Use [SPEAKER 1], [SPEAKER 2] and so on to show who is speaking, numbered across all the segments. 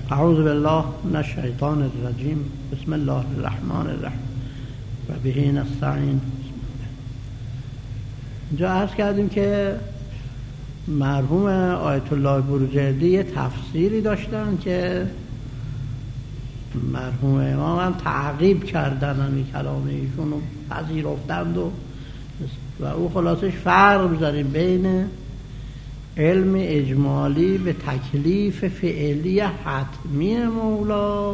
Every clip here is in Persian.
[SPEAKER 1] اعوذ بالله من الشیطان الرجیم. بسم الله الرحمن الرحیم و به نستعین. اینجا عرض کردیم که مرحوم آیت الله بروجردی یه تفسیری داشتن که مرحوم امام هم تعقیب کردن، همین کلام ایشون رو پذیرفتند و او خلاصش فرق بذاریم بین علم اجمالی به تکلیف فعلی حتمی مولا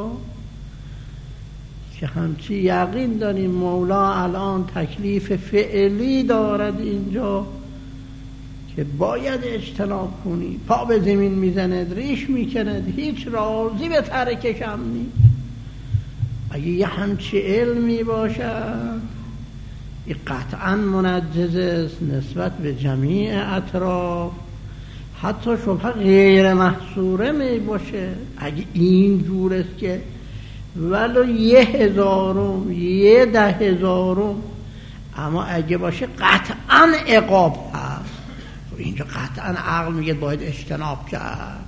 [SPEAKER 1] که همچی یقین داریم مولا الان تکلیف فعلی دارد اینجا که باید اجتناب کنی، پا به زمین میزند، ریش میکند، هیچ راضی به ترکش هم نیست. اگه یه همچی علمی باشد این قطعا منجز است نسبت به جمیع اطراف، حتی شبه غیر محصوره می باشه. اگه این جور است که ولو 1000م 10,000م، اما اگه باشه قطعا عقاب هست. اینجا قطعا عقل میگه باید اجتناب کرد.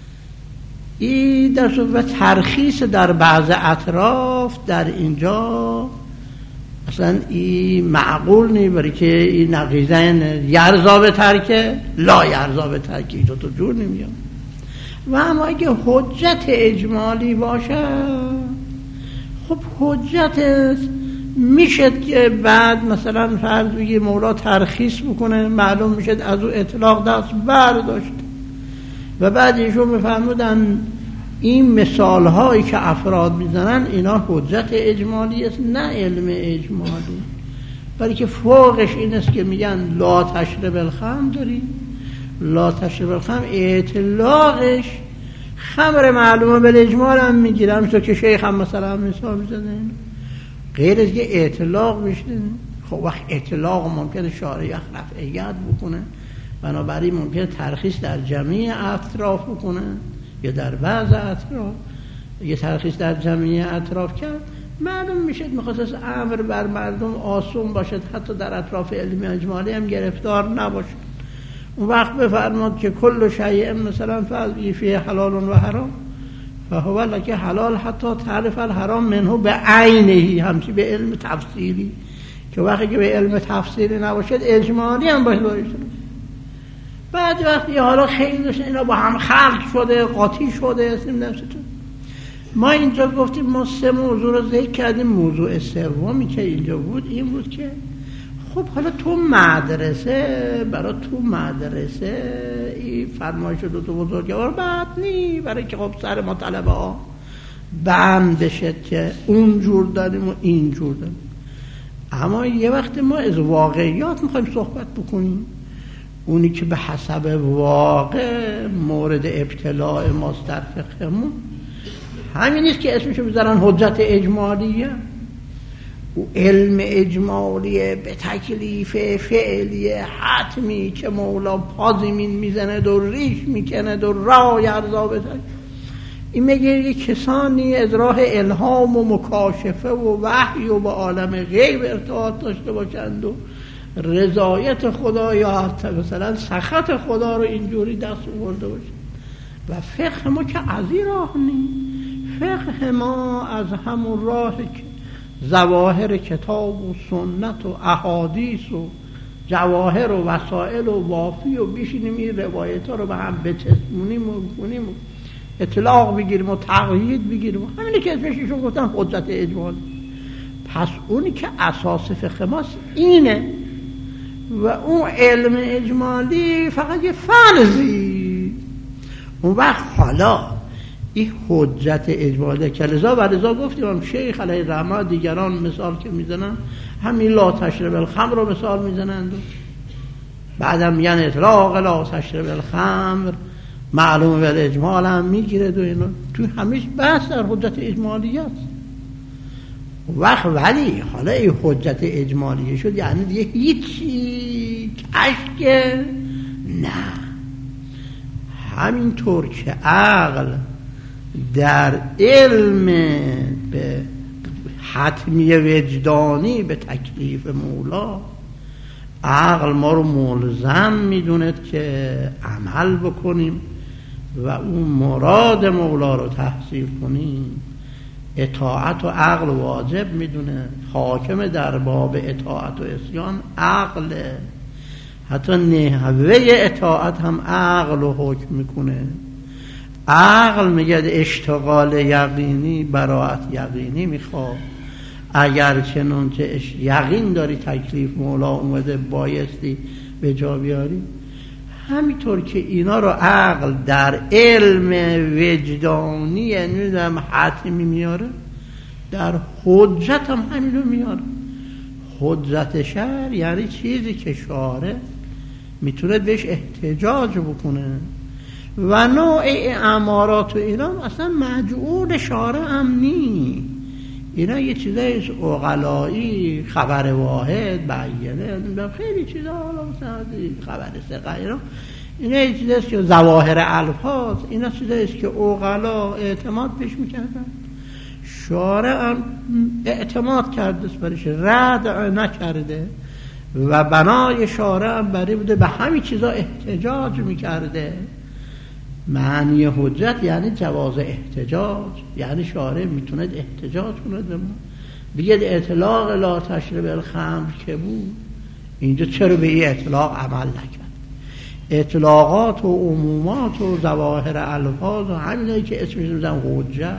[SPEAKER 1] این در صورت ترخیص در بعض اطراف در اینجا اصلا این معقول نیست، برای که این نقیضین یرزا به ترکه لا یرزا به ترکه، این تو جور نمیاد. و اما اگه حجت اجمالی باشه، خب حجت میشه که بعد مثلا فرض بگی مولا ترخیص بکنه، معلوم میشه از او اطلاق دست برداشت و بعد ایشون میفرمودن این مثال هایی که افراد میزنن اینا حجت اجمالی است نه علم اجمالی، برای که فوقش این است که میگن لا تشرب الخمر داریم. لا تشرب الخمر اطلاقش خمر معلومه بالاجمال هم میگیرم، مثل که شیخ هم مثلا مثال میزنه، غیر از که اطلاق میشه. خب وقت اطلاق ممکنه شارع رفعیت بکنه، بنابراین ممکنه ترخیص در جمعی اطراف بکنه یا در بعض اطراف. یه ترخیص در جمعی اطراف کرد معلوم میشه مخصوص امر بر مردم آسون باشد، حتی در اطراف علمی اجمالی هم گرفتار نباشد. اون وقت بفرماد که کل شیء مثلا فعل فیه حلال و حرام فهو لکه حلال حتی تعرف الحرام منه به عینه، همچی به علم تفسیری، که وقتی که به علم تفسیری نباشد اجمالی هم باید. بعد وقتی حالا خیلی داشتن اینا با هم خلق شده، قاطی شده، ما اینجا گفتیم ما 3 موضوع رو ذکر کردیم. موضوع سومی که اینجا بود این بود که خب حالا تو مدرسه این فرمایش دو تا بزرگوار بعد نی، برای که خب سر ما طلبه ها بند بشد که اون جور داریم و این جور داریم. اما یه وقت ما از واقعیات میخوایم صحبت بکنیم، اونی که به حسب واقع مورد ابتلاع ماست در فقهمون همین نیست که اسمشو بذارن حجت اجمالیه. و علم اجمالیه به تکلیف فعلی حتمی که مولا پا زمین میزنه و ریش میکنه و راه ارضا بده. این میگه یه کسانی از راه الهام و مکاشفه و وحی و با عالم غیب ارتباط داشته باشند و رضایت خدا یا حتی مثلا سخط خدا رو اینجوری دست آورده باشند. و فقه ما که از این راه نیست. فقه ما از همون راه که ظواهر کتاب و سنت و احادیث و جواهر و وسائل و وافی و بیشینیم این روایت ها رو به هم بچسبونیم و کنیم و اطلاق بگیریم و تقیید بگیریم. همینه که اسمشون گفتن حجت اجمالی. پس اونی که اساس فقه ماست اینه و اون علم اجمالی فقط یه فرضی. اون وقت حالا این حجت اجمالی که لذا و لذا گفتیم شیخ علیه الرحمه دیگران مثال که میزنن همین لا تشرب الخمر رو مثال میزنند، بعدم میگن اطلاق لا تشرب الخمر معلومه به اجمال هم میگیره. و اینو تو همیشه بحث در حجت اجمالیه است. وقت ولی حالا این حجت اجمالیه شد یعنی دیگه هیچی کشک نه. همینطور که عقل در علم به حتمی وجدانی به تکلیف مولا، عقل ما رو ملزم میدوند که عمل بکنیم و اون مراد مولا رو تحصیل کنیم، اطاعت و عقل واجب میدونه. حاکم در باب اطاعت و عصیان عقله، حتی نحوه اطاعت هم عقل رو حکم میکنه. عقل میگه اشتغال یقینی براعت یقینی میخواد. اگر چنانچه یقین داری تکلیف مولا اومده بایستی به جا بیاری، همینطور که اینا رو عقل در علم وجدانی نمیدونم حتمی میاره، در حجت هم همین رو میاره. حجت شرع یعنی چیزی که شارع میتونه بهش احتجاج بکنه و نوع امارات و اینا اصلا مجعول شارع هم نی. اینا یه چیزای عقلایی، خبر واحد، بیانه، خیلی چیزا، خبر ثقه، اینا یه چیزاست که ظواهر الفاظ، اینا چیزاییست که عقلا اعتماد پیش میکردن. شارع هم اعتماد کرده برش، رد نکرده و بنای شارع هم برای بوده به همین چیزا احتجاج میکرده. معنی حجت یعنی جواز احتجاج، یعنی شارع میتونه احتجاج کنه به ما، بگه اطلاق لا تشرب الخمر که بود، اینجا چرا به این اطلاق عمل نکرد؟ اطلاقات و عمومات و ظواهر الفاظ و همینایی که اسمش میزن حجت،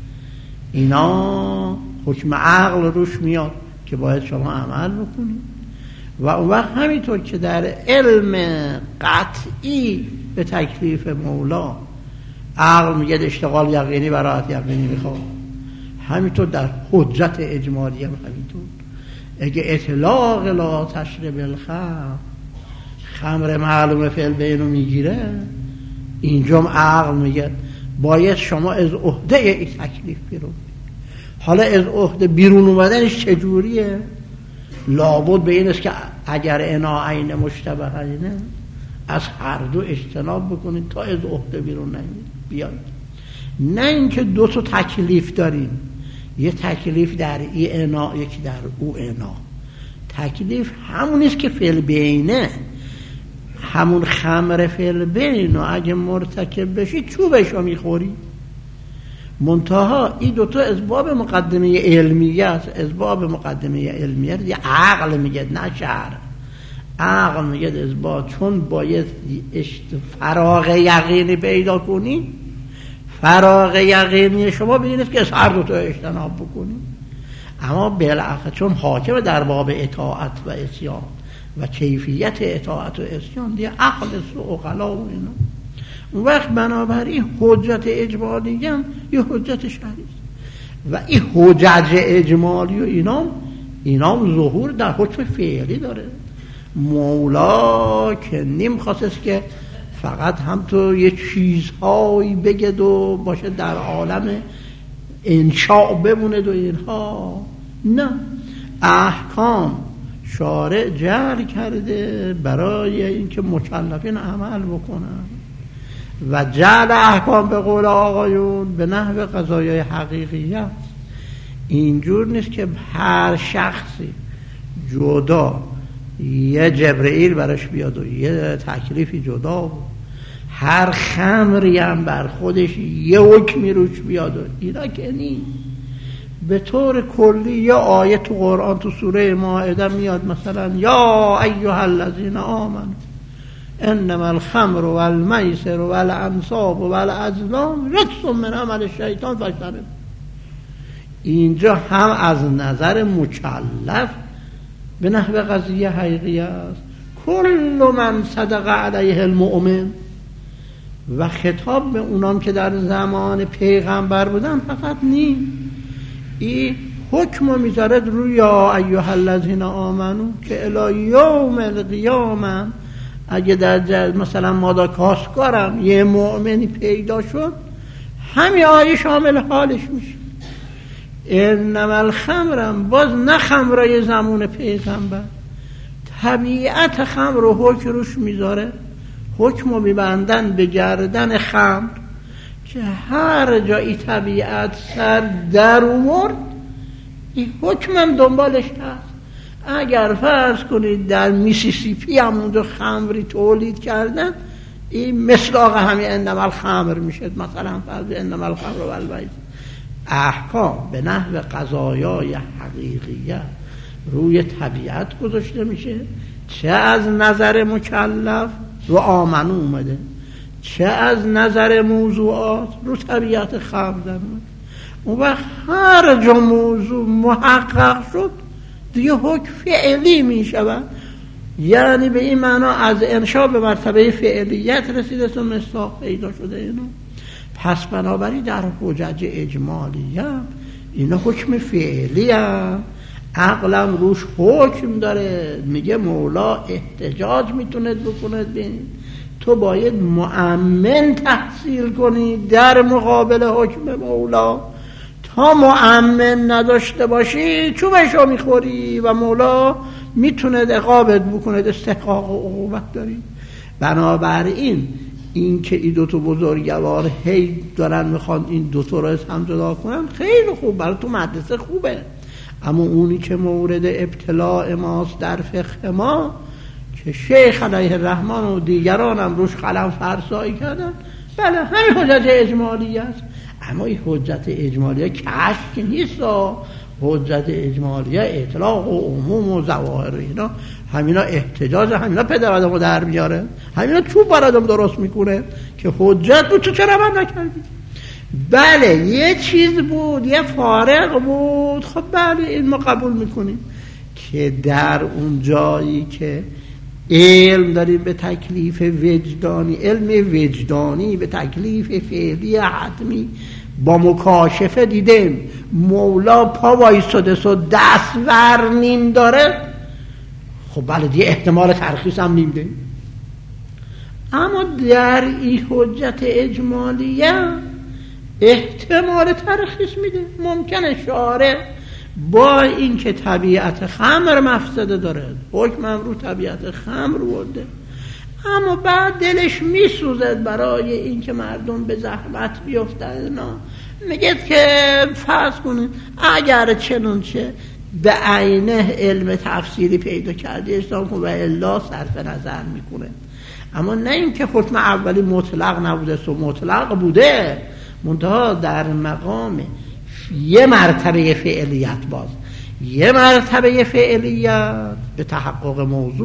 [SPEAKER 1] اینا حکم عقل روش میاد که باید شما عمل بکنید. و اون وقت همینطور که در علم قطعی به تکلیف مولا عقل میگه اشتغال یقینی براعت یقینی میخواد، همینطور در حجت اجمالی هم همینطور. اگه اطلاق لا تشرب الخمر، خمر معلوم فعل بینو میگیره، اینجا عقل میگه باید شما از عهده این تکلیف بیرون. حالا از عهده بیرون اومدنش چجوریه؟ لابد به این است که اگر اناعین مشتبهینه از هر دو اجتناب بکنید تا از عهده بیرون بیاید. نه اینکه دو تا تکلیف داریم، یه تکلیف در این انا، یکی در او انا. تکلیف همونیست که فعل بینه، همون خمر فعل بین و اگه مرتکب بشی چوبشو میخوری. منتها این دوتا از باب مقدمه علمیه است. از باب مقدمه علمیه یه عقل میگه، نه شرع. عقل میگه از باب، چون باید فراغ یقینی پیدا کنی، فراغ یقینی شما بگیرید که از هر دوتا اجتناب بکنی. اما بالاخره چون حاکم در باب اطاعت و عصیان و کیفیت اطاعت و عصیان دیگه عقل و عقلا و اینا، اون وقت بنابراین حجت اجمالی هم یه حجت شرعی است و این حجت اجمالی و اینا ظهور در حکم فعلی داره. مولا که نمیخواست که فقط هم تو یه چیزهایی بگد و باشه در عالم انشاء بمونه و اینها، نه، احکام شارع جعل کرده برای اینکه مکلفین عمل بکنن و جعل احکام به قول آقایون به نحو قضایای حقیقیت. اینجور نیست که هر شخصی جدا یه جبرئیل برش بیاد و یه تکلیفی جدا بود، هر خمری هم بر خودش یه حکمی روش بیاد و اینا که نیست. به طور کلی یه آیه تو قرآن تو سوره مائده میاد مثلا یا ایها الذین آمنوا انما الخمر والمیسر والانصاب والازلام رجس من عمل الشیطان فاجتنبوه. اینجا هم از نظر مکلف به نحو قضیه حقیقی است، کل من صدق علیه المؤمن، و خطاب به اونام که در زمان پیغمبر بودن فقط نیم. این حکم میذارد روی یا ایها الذین آمنو که الی یوم القیامه اگه در مثلا مادا کاسکارم یه مؤمنی پیدا شد، همین آیه شامل حالش میشه. انما الخمرم باز نه خمرای زمان پیغمبر، طبیعت خمر رو حکم روش میذاره، حکم رو میبندن به گردن خمر که هر جایی طبیعت سر در اومد این حکمم دنبالش هست. اگر فرض کنید در میسیسیپی هم اونجا خمری تولید کردن، این مصداق همین انما الخمر میشه، مثلا فرض انما الخمر و المیسر. احکام به نحو قضایای حقیقیه روی طبیعت گذاشته میشه، چه از نظر مکلف رو آمنو اومده، چه از نظر موضوعات رو طبیعت خمر در اومده. اون وقت هر جا موضوع محقق شد دیگه حکم فعلی میشود، یعنی به این معنا از انشاء به مرتبه فعلیت رسیده و مصداق پیدا شده اینو. پس بنابراین در حجج اجمالیه اینا حکم فعلی هم عقلم روش حکم داره، میگه مولا احتجاج میتوند بکند بین تو باید مؤمن تحصیل کنی در مقابل حکم مولا. تا مؤمن نداشته باشی چوبشو میخوری و مولا میتونه عقابت بکنه، استحقاق و عقوبت داری. بنابراین این که این دوتا بزرگوار هی دارن میخوان این دوتا رو هم جدا کنن خیلی خوب، برای تو مدرسه خوبه، اما اونی که مورد ابتلاع ماست در فقه ما که شیخ علیه الرحمن و دیگران هم روش قلم فرسایی کردن، بله همین حجت اجمالیه است. اما این حجت اجمالیه کشف نیست، حجت اجمالیه اطلاق و عموم و ظواهر اینا، همینا احتجاج، همینا پدر آدمو در میاره، همینا چوب بر آدم درست میکنه که حجت بود تو چرا من نکردی. بله یه چیز بود، یه فارق بود، خب بله این ما قبول میکنیم که در اون جایی که علم داریم به تکلیف وجدانی، علم وجدانی به تکلیف فعلی حتمی با مکاشفه دیدیم مولا پا وایستاده سو دست ور نیم داره، خب بله دیگه احتمال ترخیص هم نیم داریم. اما در این حجت اجمالیه احتمال ترخیص میده. ممکنه شارع با این که طبیعت خمر مفسده داره حکم هم رو طبیعت خمر ورده، اما بعد دلش میسوزد برای این که مردم به زحمت بیفتن، میگه که فرض کنید اگر چنانچه به عینه علم تفسیری پیدا کردی اسلام کن و الا صرف نظر میکنه. اما نه این که حکم اولی مطلق نبوده، سو مطلق بوده، منتها در مقام یه مرتبه فعلیت، باز یه مرتبه فعلیت به تحقق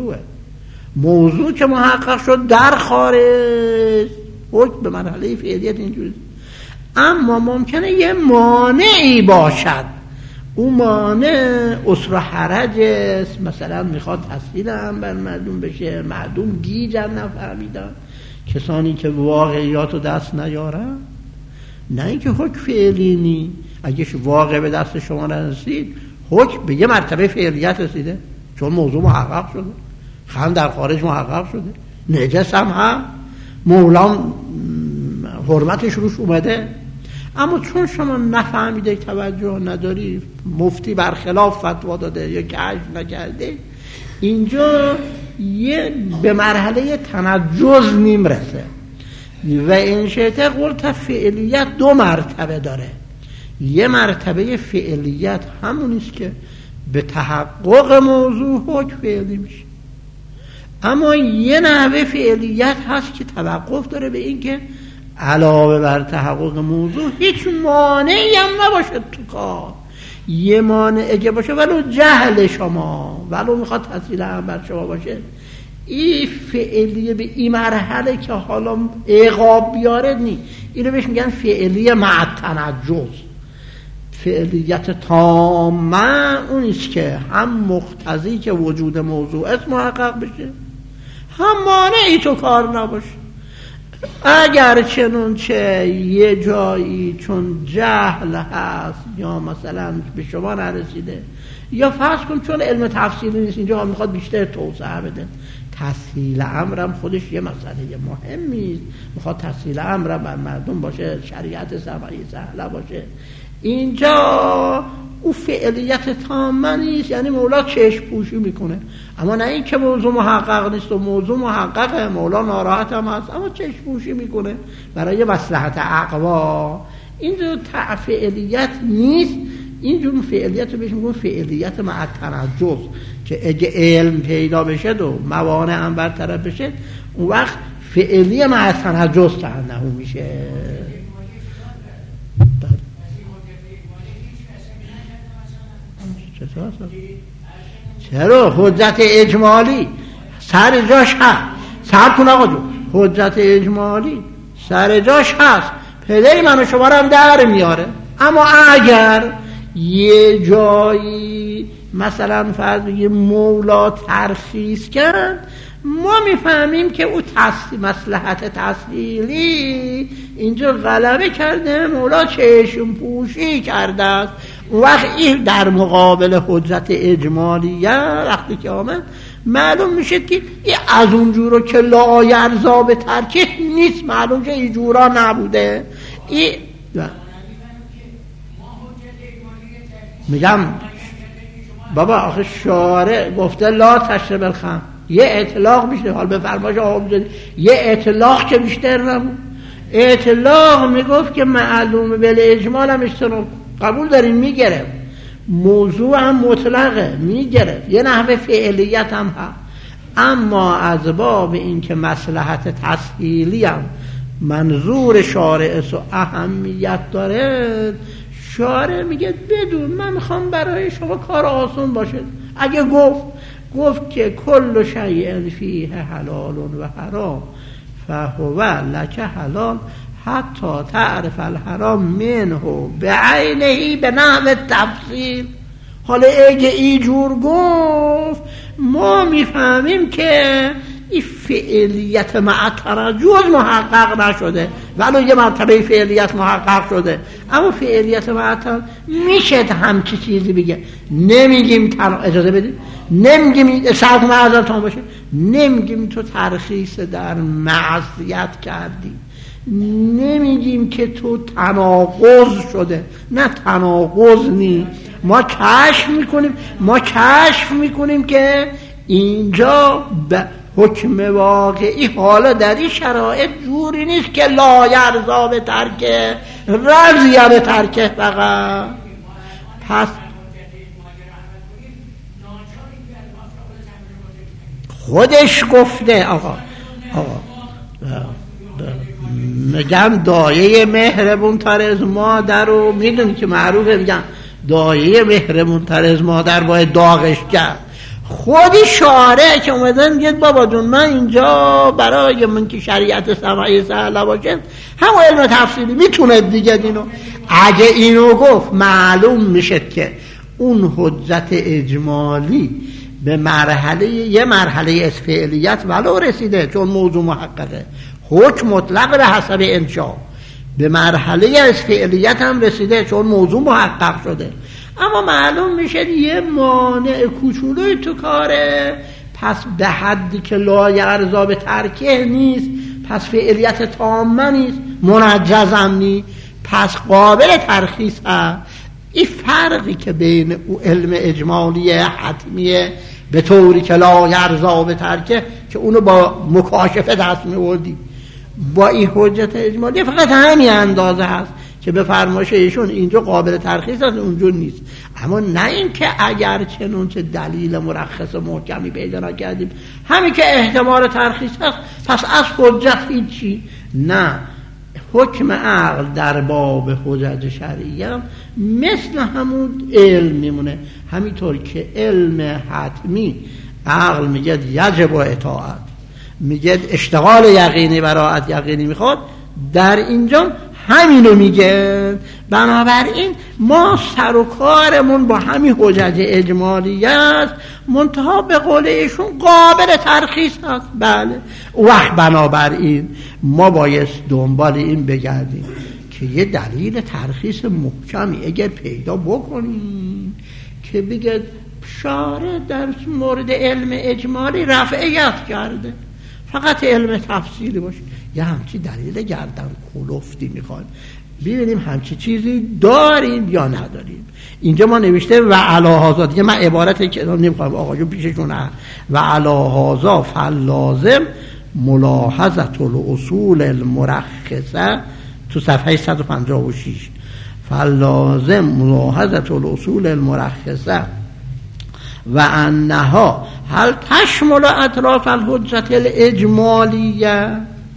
[SPEAKER 1] موضوع که محقق شد در خارج حکم به مرحله فعلیت اینجوری. اما ممکنه یه مانعی باشد، اون مانع اسر و حرج است، مثلا میخواد تسهیل هم بر مردم بشه، مردم گیجن نفهمیدن، کسانی که واقعیات رو دست نیارن. نه اینکه حکم فعلی نی، اگه واقع به دست شما نرسید حکم به یه مرتبه فعلیت رسیده، چون موضوع محقق شده، خم در خارج محقق شده، نجس هم مولا حرمتش روش اومده. اما چون شما نفهمیده، توجه نداری، مفتی برخلاف فتوا داده یا کشف نکرده، اینجا یه به مرحله تنجز نمیرسه. و این شیطه قلت فعلیت دو مرتبه داره. یه مرتبه فعلیت همونیست که به تحقق موضوع حکم فعلی میشه، اما یه نحوه فعلیت هست که توقف داره به این که علاوه بر تحقق موضوع هیچ مانعی هم نباشه تو کار. یه مانع اگه باشه ولو جهل شما، ولو میخواد تحصیل هم بر شما باشه، این فعلیه به این مرحله که حالا عقاب بیاره نی، اینو بهش میگن فعلیه مع تنجز. فعلیت تامه اونیست که هم مقتضی که وجود موضوع است محقق بشه، هم مانعی تو کار نباشه. اگر چنانچه یه جایی چون جهل هست یا مثلا به شما نرسیده، یا فرض کن چون علم تفصیلی نیست، اینجا میخواد بیشتر توسعه بده، تسهیل امرم خودش یه مسئله مهمی است، میخواد تسهیل امرم بر مردم باشه، شریعت سمعی سهله باشه، اینجا او فعلیت تامه نیست، یعنی مولا چشم پوشی میکنه. اما نه این که موضوع محقق نیست، و موضوع محققه، مولا ناراحت هم هست اما چشم پوشی میکنه برای مصلحت اقوا. اینجور فعلیت نیست، اینجور فعلیت رو بهش میگن فعلیت مع تنجز، که اگه علم پیدا بشه و موانع هم برطرف بشه، اون وقت فعلی مع تنجس انه میشه. چرا حجت اجمالی سر جاش هست. صبر کن آقا جون، حجت اجمالی سر جاش هست، پدری منو شما رو هم در میاره. اما اگر یه جایی مثلا فرض یه مولا ترخیص کرد، ما میفهمیم که او مصلحت تسهیلی اینجا غلبه کرده، مولا چشم پوشی کرده است. وقت این در مقابل حجت اجمالیه وقتی که آمد معلوم میشه که این از اونجورا که لایرضا به ترکه نیست، معلوم که اینجورا نبوده. این میگم بابا آخه شارع گفته لا تشرب الخمر، یه اطلاق بیشتر، حال بفرماش یه اطلاق که بیشتر نبود. اطلاق میگفت که معلومه بل اجمال هم اشتراک قبول داریم میگرفت، موضوع هم مطلقه میگرفت، یه نحوه فعلیت هم هست. اما از باب این که مصلحت تسهیلی هم منظور شارع و اهمیت داره، شارع میگه بدون من میخوام برای شما کار آسان باشه. اگه گفت که کل شیء فیه حلال و حرام فهو لک حلال حتی تعرف الحرام منه بعینه به نحو تفصیل. حالا اگه اینجور گفت ما میفهمیم که این فعلیت مع ترجز محقق نشده، ولو یه مرتبه فعلیت محقق شده. اما فعلیت مع ترجز میشه همچی چیزی بگه. نمیگیم اجازه بدید، نمیگیم شرط معذرتان باشه، نمیگیم تو ترخیص در معصیت کردی، نمیگیم که تو تناقض شده، نه تناقض نی. ما کشف میکنیم که اینجا به حکم واقعی حالا در این شرایط جوری نیست که لا یرضا به ترکه، رضیه به ترکه فقط. پس خودش گفته آقا میگم دایه مهربون تر از مادر رو میدونی که معروفه، میگم دایه مهربون تر از مادر باید داغش کرد. خودی شارع که اومدن میگه بابا جون من اینجا برای من که شریعت سمعی سهله باشه همه علم تفصیلی میتونه دیگه اینو. اگه اینو گفت معلوم میشه که اون حجت اجمالی به یه مرحله از فعلیت ولو رسیده، چون موضوع محققه، حکم مطلق به حسب انشاء به مرحله از فعلیت هم رسیده چون موضوع محقق شده. اما معلوم میشه یه مانع کوچولوی تو کاره، پس به حدی که لا یرضا به ترکه نیست، پس فعلیت تامه نیست، منجزم نیست، پس قابل ترخیص هست. این فرقی که بین او علم اجمالی حتمیه به طوری که لا یرضا به ترکه که اونو با مکاشفه دست میوردیم، با این حجت اجمالی فقط همین اندازه هست که به فرمایش ایشون اینجا قابل ترخیص است، اونجا نیست. اما نه این که اگر چنانچه دلیل مرخص محکمی پیدا نکردیم همین که احتمال ترخیص هست پس از حجت هیچی. نه، حکم عقل در باب حجت شرعیه مثل همون علم میمونه. همینطور که علم حتمی عقل میگه یجب و اطاعت، میگه اشتغال یقینی براعت یقینی میخواد، در اینجا همینو میگه. بنابراین ما سر و کارمون با همین حجت اجمالی است، منتها به قول ایشون قابل ترخیص هست. بله، وقت بنابراین ما باید دنبال این بگردیم که یه دلیل ترخیص محکمی اگر پیدا بکنیم که بگه شارع در مورد علم اجمالی رفعیت کرده، فقط علم تفصیلی باشه. یه همچی دلیل گردن کلفتی میخواد ببینیم همچی چیزی داریم یا نداریم. اینجا ما نوشته و علی هذا، دیگه من عبارتی که نمیخوام آقایون پیششونه، و علی هذا فلازم ملاحظه الاصول المرخصه تو صفحه 156. فلازم ملاحظه الاصول المرخصه و انها هل تشمل اطراف الحجت الاجمالیه.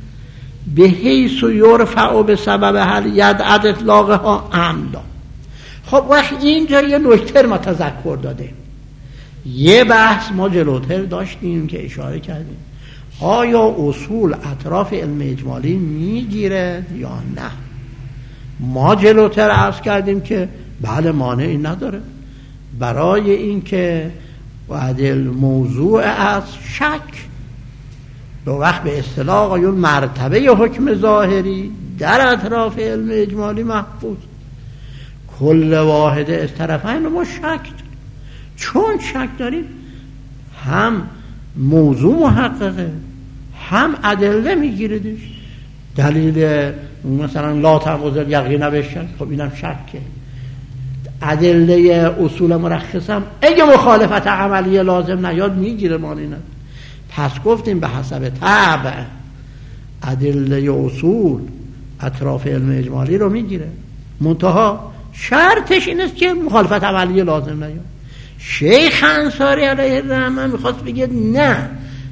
[SPEAKER 1] به حیث و یرفع به سبب هل یدعد اطلاقها املا. خب وقت اینجا یه نکته ما تذکر داده. یه بحث ما جلوتر داشتیم که اشاره کردیم، آیا اصول اطراف علم اجمالی میگیره یا نه؟ ما جلوتر عرض کردیم که بله، مانعی نداره. برای اینکه بعد الموضوع از شک به وقت به اصطلاح آقایون مرتبه حکم ظاهری در اطراف علم اجمالی محفوظ، کل واحد از طرفین ما شک داریم. چون شک داریم هم موضوع محققه هم ادله میگیردش. دلیل مثلا لا تنقض الیقین بالشک، خب اینم شکه. ادله اصول مرخصم اگه مخالفت عملی لازم نیاد میگیره، مانی نداره. پس گفتیم به حسب طبع ادله اصول اطراف علم اجمالی رو میگیره، منتها شرطش این است که مخالفت عملی لازم نیاد. شیخ انصاری علیه الرحمه میخواست بگه نه،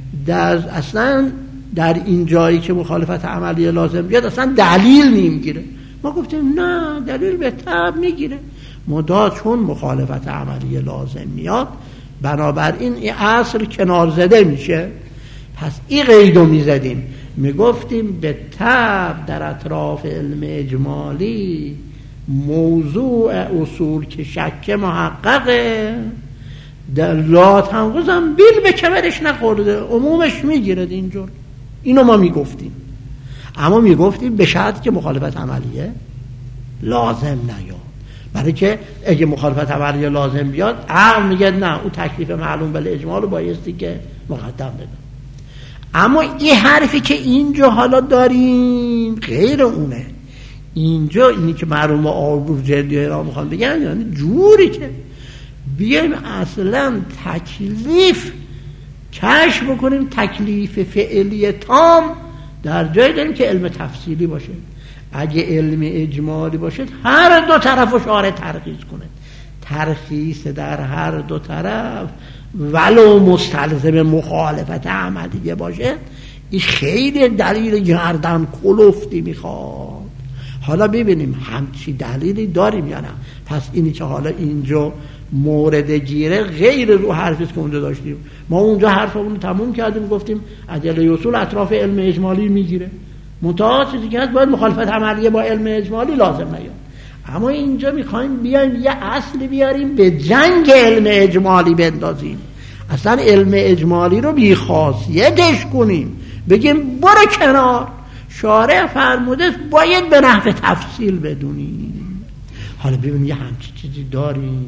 [SPEAKER 1] اصلا در این جایی که مخالفت عملی لازم بیاد اصلا دلیل نمیگیره. ما گفتیم نه، دلیل به طبع میگیره، مدا چون مخالفت عملی لازم میاد بنابراین این اصل کنار زده میشه. پس این قیدو میزدیم، میگفتیم به طبع در اطراف علم اجمالی موضوع اصول که شک محققه در لا تنقضم بیل به کمرش نخورده، عمومش میگیرد اینجور. اینو ما میگفتیم، اما میگفتیم به شرط که مخالفت عملیه لازم نیاد. برای که اگه مخالفت عملیه لازم بیاد عقل میگه نه، اون تکلیف معلوم بالاجمال رو بایستی که مقدم بده. اما این حرفی که اینجا حالا داریم غیر اونه. اینجا اینی که مرحوم آبور جدی را میخوان بگن، یعنی جوری که بیایم اصلا تکلیف کشف بکنیم، تکلیف فعلی تام در جای داریم که علم تفصیلی باشه. اگه علم اجمالی باشه هر دو طرف رو شارع ترخیص کنه، ترخیص در هر دو طرف ولو مستلزم مخالفت عملیه باشه، این خیلی دلیل گردن کلفتی میخواد. حالا ببینیم همچی دلیلی داریم یا نه. پس اینی که حالا اینجا مورد گیره غیر رو حرفی که اونجا داشتیم. ما اونجا حرفمون تموم کردیم، گفتیم ادله اصول اطراف علم اجمالی میگیره، منتها چیزی که هست باید مخالفت عملیه با علم اجمالی لازم نیاد. اما اینجا میخوایم بیایم یه اصلی بیاریم به جنگ علم اجمالی بندازیم، اصلا علم اجمالی رو بی‌خاصیتش کنیم، بگیم برو کنار، شارع فرموده باید به نحو تفصیل بدونیم. حالا ببینیم یه همچی چیزی داریم.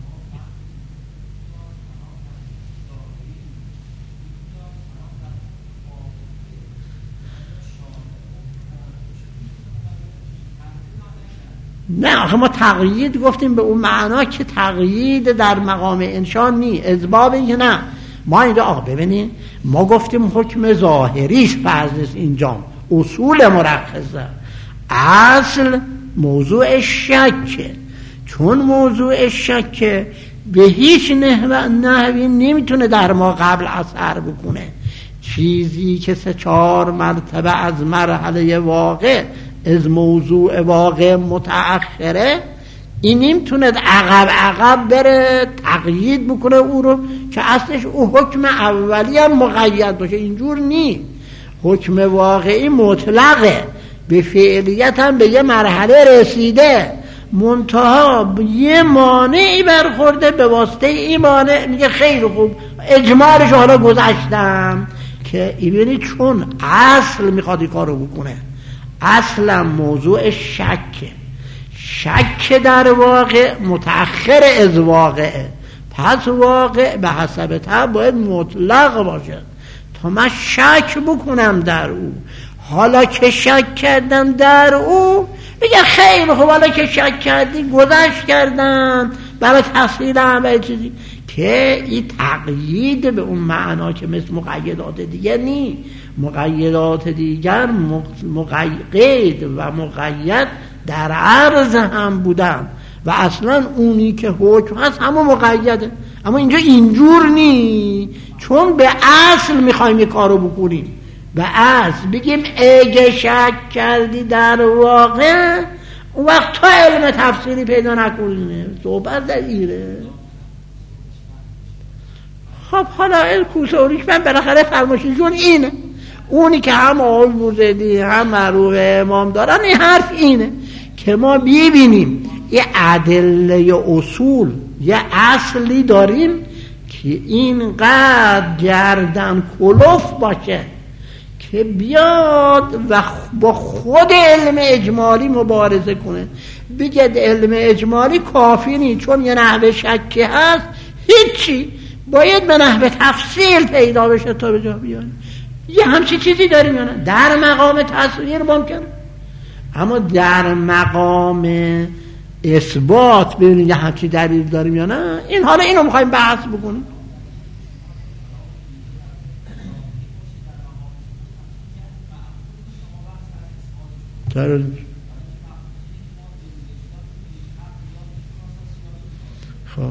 [SPEAKER 1] نه آخه ما تقیید گفتیم به اون معنا که تقیید در مقام انشاء نی، اضباب این که نه. ما اینجا آقا ببینیم، ما گفتیم حکم ظاهریش فرض نیست، اینجا اصول مرخصه، اصل موضوع شکه. چون موضوع شکه به هیچ نحوی نمیتونه در ما قبل اثر بکنه. چیزی که 3-4 مرتبه از مرحله واقع از موضوع واقع متأخره، این نمیتونه عقب بره تقیید بکنه او رو که اصلش او حکم اولی هم مقید باشه. اینجور نی، حکم واقعی مطلقه، به فعلیت هم به یه مرحله رسیده، منتها یه مانعی برخورده، به واسطه این مانع میگه خیلی خوب اجمالش حالا گذاشتم که ایبینی چون اصل میخواد این کارو بکنه. اصلا موضوع شکه، شک در واقع متأخر از واقعه، پس واقع به حسب طبع باید مطلق باشه تا من شک بکنم در او. حالا که شک کردم در او میگه خیلی خوب، حالا که شک کردی گذشت کردم برای تفصیل همه چیزی، که این تقیید به اون معنا که مثل مقیدات دیگر نی. مقیدات دیگر مقید و مقید در عرض هم بودن و اصلا اونی که حکم هست همون مقیده. اما اینجا اینجور نی، چون به اصل میخوایم یه کارو بکنیم، بعض بگیم اگه شک کردی در واقع، اون وقت تا علم تفسیری پیدا نکنی صحبت دلیره. خب حالا الکوسوریش من بالاخره فرمایششون اینه، اونی که هم آقای بوزیدی هم معروف امام دارن، این حرف اینه که ما ببینیم یه ادله اصول، یه اصلی داریم که اینقدر گردن کلوف باشه که بیاد و با خود علم اجمالی مبارزه کنه، بگه علم اجمالی کافی نیست چون یه نحوه شکی هست، هیچی، باید به نحوه تفصیل پیدا بشه تا به جا بیاد. یه همچی چیزی داریم یا نه؟ در مقام تصویر ممکنه، اما در مقام اثبات ببینید یه همچی دلیل داریم یا نه. این حالا اینو میخوایم بحث بکنیم. خب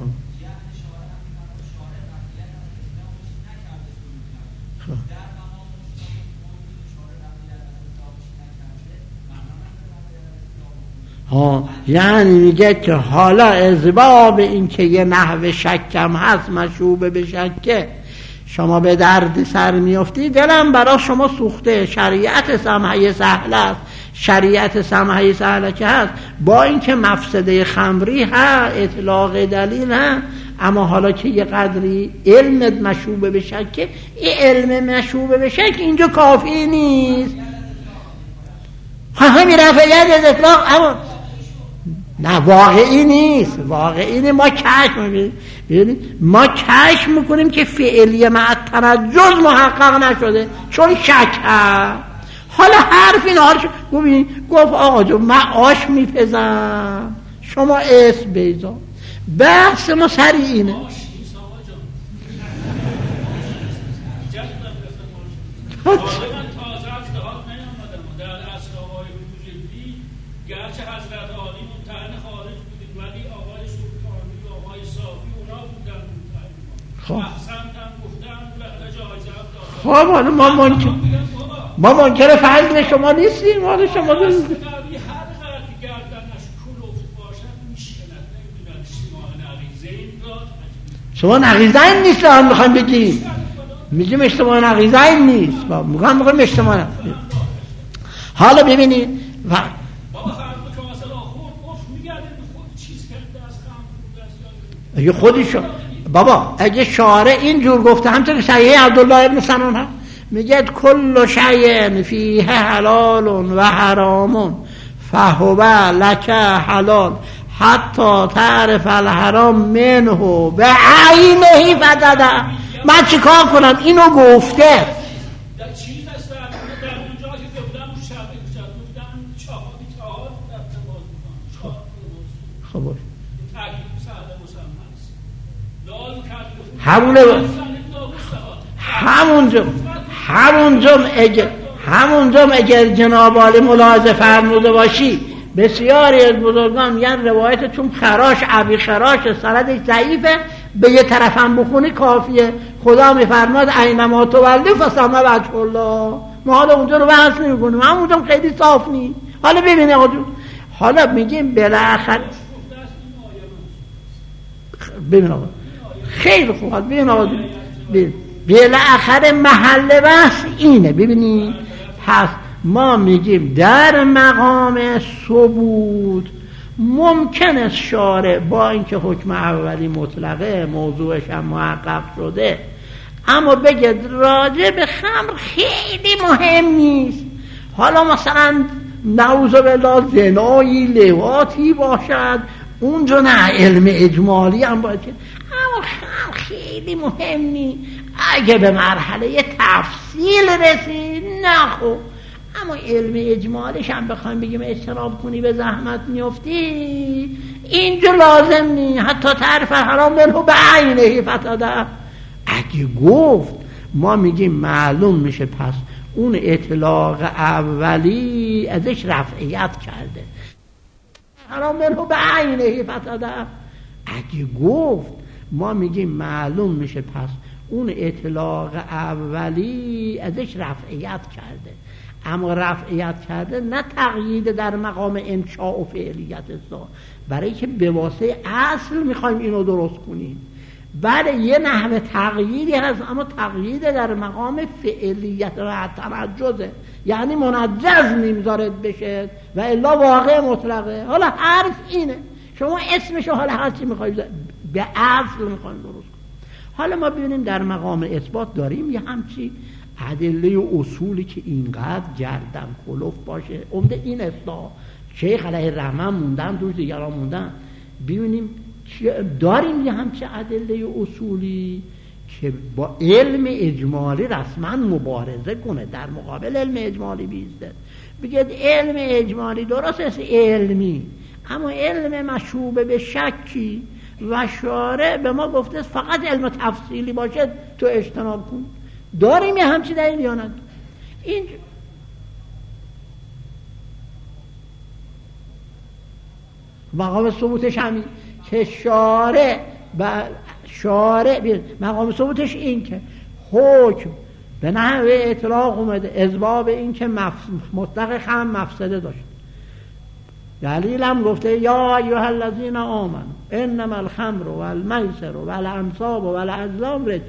[SPEAKER 1] یعنی میگه که حالا اسباب این که یه نحو شکم هست مشوبه به شکه، شما به درد سر میافتی، دلم برای شما سوخته، شریعت سمحه سهل است، شریعت سمحه سهل که هست، با اینکه مفسده خمری ها اطلاق دلیل ها، اما حالا که یه قدری علم مشوبه به شکه، این علم مشوبه به شک اینجا کافی نیست. همین رفعیت اطلاق اما نه واقعی نیست، واقعی نیست. ما کشف می‌کنیم، ما کشف میکنیم که فعلیه مع تنجز محقق نشده چون شک هست. حالا حرف این حالش گفت آقا جو من آش میپزم، شما اسم بیزا، بحث ما سری اینه.
[SPEAKER 2] گرچه حضرت عالی ممتحن خارج بودید ولی آقای سلطانی و آقای صافی اونا بودن احسنتم گفتن و جایزه هم
[SPEAKER 1] خب حالا ما منکر فضل شما نیستیم، حالا شما
[SPEAKER 2] هر قدری گردنش کلوف باشد میشکند، نمیدونم
[SPEAKER 1] شما نقیضین نیست هم میخوایم بگیم، میگیم اجتماع نقیضین نیست، میخوایم اجتماع نقیضین. حالا ببینید اگه خودشون بابا اگه شارع اینجور گفته، همطور که صحیح عبدالله ابن سنان هست میگه کل شیء فیه حلال و حرام فهو لک حلال حتی تعرف الحرام منه به عینه فدده. من چیکار کنم؟ اینو گفته
[SPEAKER 2] در چیز است در اونجا که گفتم شب گفتم چهار رفتم باز
[SPEAKER 1] خب همونجا اگر جناب عالی ملاحظه فرموده باشی، بسیاری از بزرگان میگن روایت چون خراش ابی خراش سندش ضعیفه، به یه طرفم بخونی کافیه. خدا میفرماد اینما تولی فثم وجه الله. ما حالا اونجا رو بحث نمی‌کنیم، همونجا خیلی صاف نیست. حالا ببینه حالا میگیم بالاخره ببین آقا خیلی خوب، حالا ببین آقا بالاخره محل بحث اینه. ببینید پس ما میگیم در مقام ثبوت ممکن است شارع با اینکه حکم اولی مطلقه موضوعش هم محقق شده، اما بگه راجع به خمر خیلی مهم نیست. حالا مثلا نعوذ بالله زنایی لواطی باشد، اونجا نه علم اجمالی هم باشه، اما خیلی مهم نیست. اگه به مرحله تفصیل رسید نه خب، اما علم اجمالیش هم بخوایم بگیم اجتناب کنی به زحمت میفتی، اینجا لازم نیست. حتی تعرف حرام منه به عینه فتاده. اگه گفت ما میگیم معلوم میشه پس اون اطلاق اولی ازش رفعیت کرده، حرام منه به عینه فتاده. اگه گفت ما میگیم معلوم میشه پس اون اطلاق اولی ازش رفعیت کرده، اما رفعیت کرده نه تقیید در مقام انشاء و فعلیت است، برای که به واسطه اصل میخوایم اینو درست کنیم. بله یه نحوه تقییدی هست، اما تقیید در مقام فعلیت و تنجزه، یعنی منجز نمیذارد بشه و الا واقع مطلقه. حالا حرف اینه، شما اسمشو حالا هرچی میخواید به اصل میخوایم درست کنیم. حالا ما ببینیم در مقام اثبات داریم یه همچی ادله و اصولی که اینقدر گردن کلوف باشه. عمده این اصلاح شیخ علیه الرحمن موندن، دوش دیگران موندن. ببینیم داریم یه همچه ادله و اصولی که با علم اجمالی رسما مبارزه کنه، در مقابل علم اجمالی بیسته. بگید علم اجمالی درست است علمی، اما علم مشوب به شکی و شارع به ما گفته فقط علم تفصیلی باشه تو اجتناب کن. داریم یه همچی دلیل یا نه؟ این مقام ثبوتش همین که شارع مقام ثبوتش این که حکم به نحوه اطلاق اومده اسباب این که مطلق خمر مفسده داشت. دلیل هم گفته یا ایها الذین آمنوا انما الخمر والمیسر والانصاب والازلام رجس.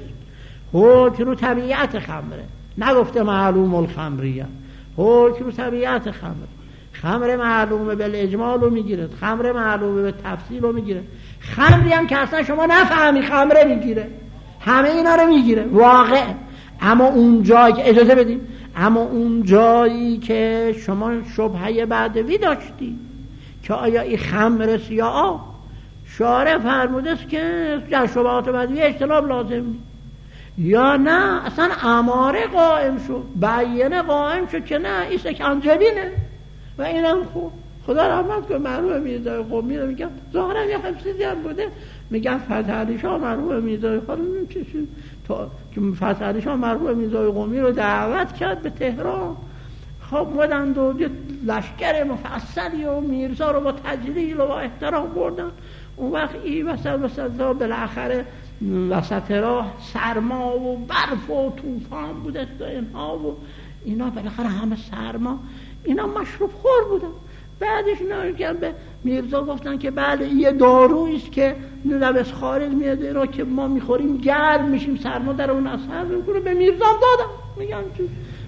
[SPEAKER 1] حکم رو طبیعت خمره، نگفته معلوم الخمریه، حکم رو طبیعت خمره. خمر معلومه بالاجمال رو میگیره، خمر معلومه به تفصیل رو میگیره، خمری هم که اصلا شما نفهمی خمره میگیره، همه اینا رو میگیره واقع. اما اون جایی که اجازه بدیم، اما اون جایی که شما شبهه بعدوی داشتی که آیا این خمر سیاه، شارع فرموده است که در شبهات بعدوی اجتناب لازم نیست، یا نه اصلا اماره قائم شد، بیانه قائم شد که نه این سکنجبینه و اینم خوب. خدا رحمت کنه مرحوم میرزای قمی رو میگم ظاهرا یه حفظی هم بوده، میگن فتح علی شاه مرحوم میرزای خانم چشون که فتح علی شاه مرحوم میرزای قمی رو دعوت کرد به تهران. خب بودند و لشکر مفصلی و میرزا رو با تجلیل و با احترام بردن. اون وقت این وسط بالاخره وسط راه سرما و برف و طوفان بوده و اینها و اینا، بالاخره همه سرما، اینا مشروب خور بودن. بعدش اینا به میرزا گفتن که بله یه دارویی است که لبس خارج میاد را که ما میخوریم گرم میشیم، سرما در اون اثر میکنه. به میرزا دادم، میگم چون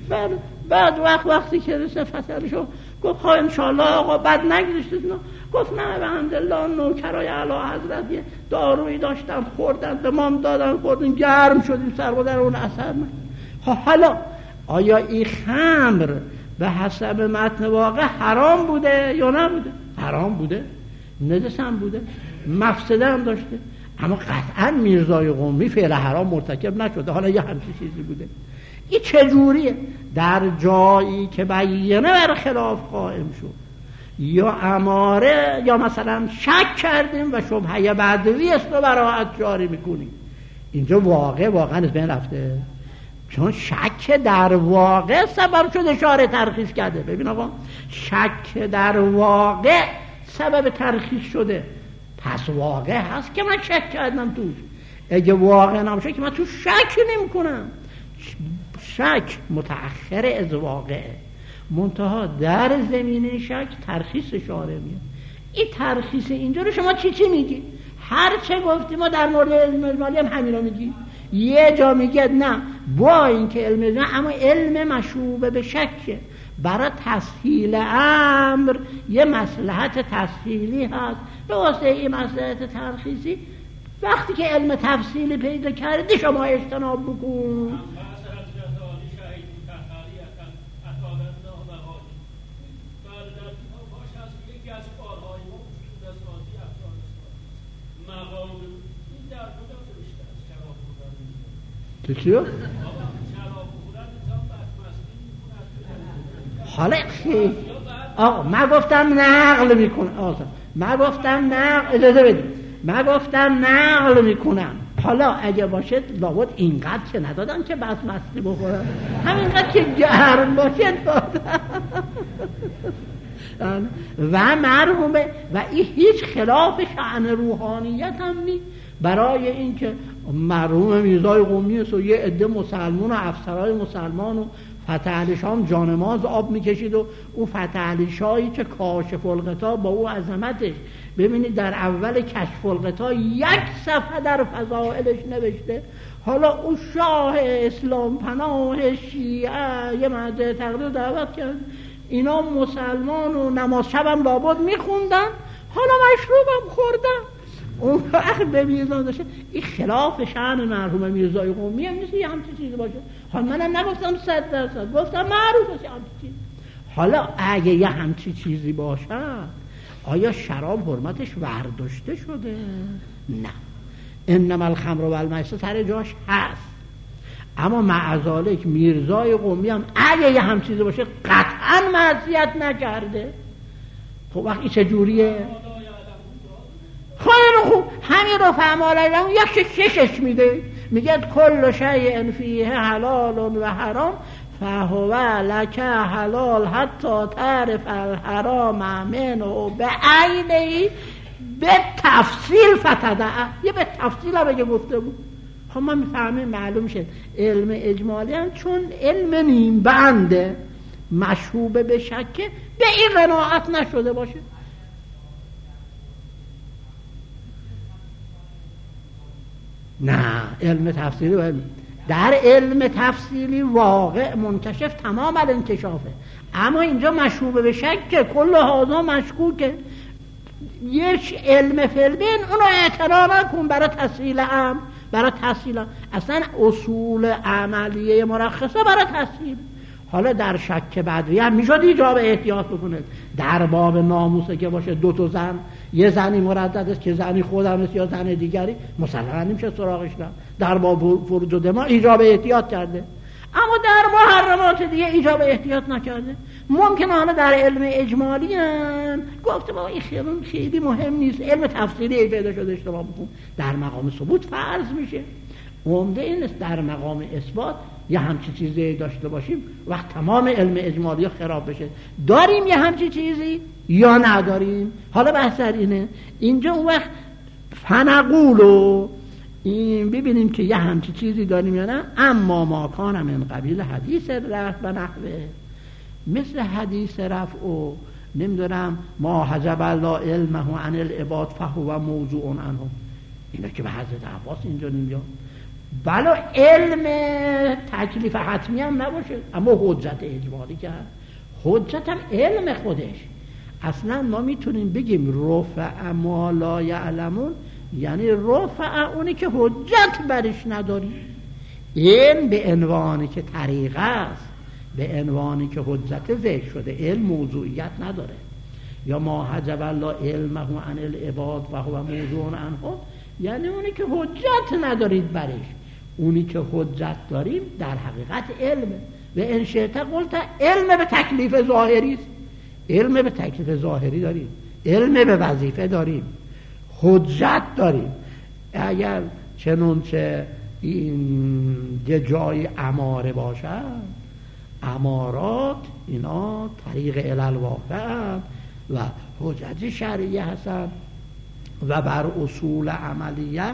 [SPEAKER 1] بعد وقتی که رسه فترشو گفت ها انشالله آقا بد نگذاشتید. گفت نه به حمدالله نوکرای اعلی حضرت یه دارویی داشتن خوردن، به ما دادن خوردیم گرم شدیم، سرما در اون اثر حالا آیا این خمر به حسب متن واقع حرام بوده یا نبوده؟ حرام بوده، نجس هم بوده، مفسده هم داشته، اما قطعا میرزای قمی فعل حرام مرتکب نشده. حالا یه همچین چیزی بوده. این چجوریه؟ در جایی که بیانه بر خلاف قائم شد یا اماره یا مثلا شک کردیم و شبهه بعدوی است و براحت جاری میکنیم، اینجا واقعا از بین رفته، چون شک در واقع سبب شد اشاره ترخیص کرده. ببین آقا شک در واقع سبب ترخیص شده، پس واقع هست که من شک کردم توش. اگه واقع نباشه که من تو شک نمی کنم. شک متأخر از واقعه، منتها در زمینه شک ترخیص اشاره میاد. این ترخیص اینجا رو شما چی میگی؟ هر چه گفتی ما در مورد علم اجمالی هم همین رو میگی. یه جا میگه نه با این که علم اجمالی اما علم مشوب به شکه، برای تسهیل امر یه مصلحت تسهیلی هست، به واسطه این مصلحت ترخیصی وقتی که علم تفصیلی پیدا کردی شما اجتناب بکن. چیو؟ حالا خیلی آقا من گفتم نقل میکنم، من گفتم نقل، اجازه بدید، من گفتم نقل میکنم. حالا اگه باشه لابد اینقدر که ندادن که بس مستی بخورم، همینقدر که گرم باشه دادن و مرحومه و این هیچ خلاف شأن روحانیت هم نیست. برای اینکه مرحوم میرزای قمی و یه عده مسلمان و افسرهای مسلمان و فتح علی شاه جانماز آب میکشید و اون فتح علی شاهی که کاشف الغطا با او عظمتش، ببینید در اول کشف الغطا 1 صفحه در فضائلش نوشته. حالا اون شاه اسلام پناه شیعه یه مجلس تقدیر دعوت کرد، اینا مسلمان و نماز شبم لابد میخوندن، حالا مشروبم خوردن. اون وقت به میرزا داشته این خلاف شأن مرحوم میرزای قمی هم نیست، یه همچین چیزی باشه. حالا منم نگفتم 100%، گفتم معروفه همچین چیزی. حالا اگه یه همچین چیزی باشه آیا شراب حرمتش ورداشته شده؟ نه، انما الخمر والمیسر سر جاش هست. اما معذالک میرزای قمی هم اگه یه همچین چیزی باشه قطعا معصیت نکرده. خب وقتی چجوریه؟ خیلی خوب، همین رو فهمالایلم یک ششش میده، میگه کل شیء فیه حلال و حرام فهو لک حلال حتی تعرف الحرام منه به عینه به تفصیل فتدعه. یه به تفصیل هم بگه گفته بود. خب ما میفهمیم معلوم شد علم اجمالی هم چون علم نیم بنده مشهوب به شکه به این قناعت نشده باشه. نه، علم تفصیلی در علم تفصیلی واقع منکشف تمام الانکشافه، اما اینجا مشهوب به شکه، کل هذا مشکوکه. یک علم فلبین اونو اعتنا نکن برای تحصیل اصلا اصول عملیه مرخصه برای تحصیل. حالا در شک بدوی هم میشد ایجاب احتیاط بکنه. در باب ناموسه که باشه 2 زن، یه زنی مردد است که زنی خودم است یا زن دیگری، مسلما نمیشه سراغش رفت. در باب فروج و دما ایجاب احتیاط کرده، اما در محرمات دیگه ایجاب احتیاط نکرده. ممکنه حالا در علم اجمالی هم گفته بابا این خیلی مهم نیست، علم تفصیلی پیدا شده اشتباه بکن، در مقام ثبوت فرض میشه. عمده این است در مقام اثبات یه همچی چیزی داشته باشیم وقت تمام علم اجمالی خراب بشه. داریم یه همچی چیزی یا نداریم؟ حالا بحث اینه. اینجا اون وقت فنقولو این ببینیم که یه همچی چیزی داریم یا نه. اما ما کان من قبیل حدیث رفع و نحوه، مثل حدیث رفع و نمیدونم ما حجب الله علمه عن العباد فهو موضوع عنه، اینا که به حضرت عباس اینجا نمیاد. بله علم تکلیف حتمی هم نباشه، اما حجت اجمالی کرد. حجت هم علم خودش. اصلا ما میتونیم بگیم رفع ما لا یعلمون، یعنی رفع اونی که حجت برش نداری. علم به عنوانی که طریقه است، به عنوانی که حجت ذکر شده، علم موضوعیت نداره. یا ما حجب الله علمه عن العباد و هو موضوع عنه، یعنی اونی که حجت ندارید برش. اونی که حجت داریم در حقیقت علمه. و ان شئت قلت علم به تکلیف ظاهری است. علم به تکلیف ظاهری داریم، علم به وظیفه داریم، حجت داریم. اگر چنانچه این یه جای اماره باشد، امارات اینا طریق علل واقع و حجت شرعیه هستن و بر اصول عملیه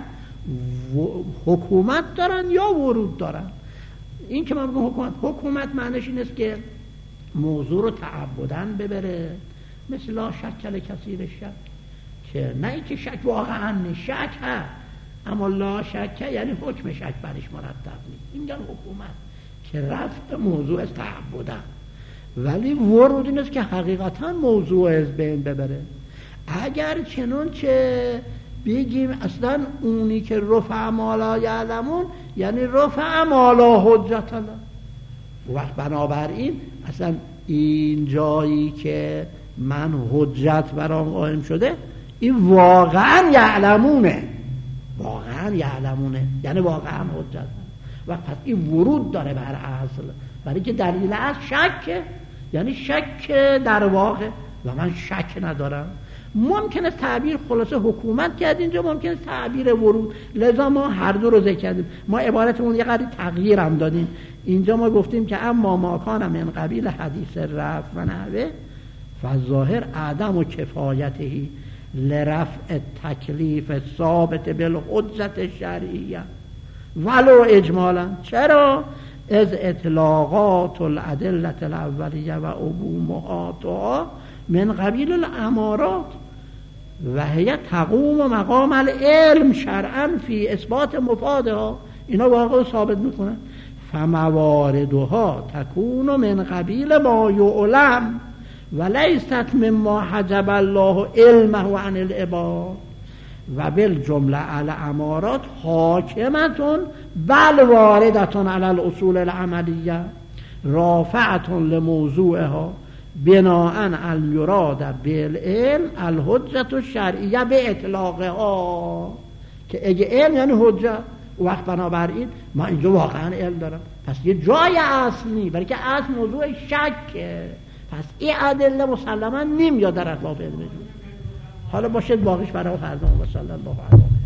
[SPEAKER 1] حکومت دارن یا ورود دارن. این که من بگم حکومت معنیش این است که موضوع رو تعبدن ببره، مثل لا شک کثیر شک، که نه اینکه شک واقعا شک هست اما لا شک یعنی حکم شک برش مرتب نیست. این یعنی حکومت که رفت موضوع از تعبدن، ولی ورود این است که حقیقتا موضوع از بین ببره. اگر چنانچه بگیم اصلا اونی که رفع ما لا یعلمون یعنی رفع ما لا حجت له، وقت بنابراین اصلا این جایی که من حجت برام قائم شده این واقعا یعلمونه، واقعا یعلمونه یعنی واقعا حجت، و پس این ورود داره بر اصل، برای که دلیل اصل شکه، یعنی شک در واقع و من شک ندارم. ممکنه تعبیر خلاصه حکومت کرد اینجا، ممکنه تعبیر ورود، لذا ما هر دو رو ذکر کردیم. ما عبارتمون یه قدری تغییر هم دادیم. اینجا ما گفتیم که اما ما کان من قبیل حدیث رفع و نحوه فظاهر عدم و کفایتهی، لرفع تکلیف ثابت بالحجت شرعیه ولو اجمالا. چرا؟ از اطلاقات الادله الاولیه و عموماتها من قبیل الامارات و هي تقوم مقام العلم شرعا فی اثبات مفادها. اینا واقعا ثابت میکنن. فمواردها تكون من قبیل ما یعلم و لیست مما حجب الله علمه عن العباد و بالجمله الامارات حاکمتون بل واردتون علی الاصول العملیه رافعة لموضوعها بناء عن یراد بالعلم الحجت الشرعیه به اطلاقها. که اگه علم یعنی حجت، وقت بنابراین ما اینجا واقعا علم دارم، پس یه جای اصل نی، برای که اصل موضوع شکه، پس این ادله مسلما نمیاد در اطلاف علم. حالا باشد باقیش برای فردا. و صلی الله علیه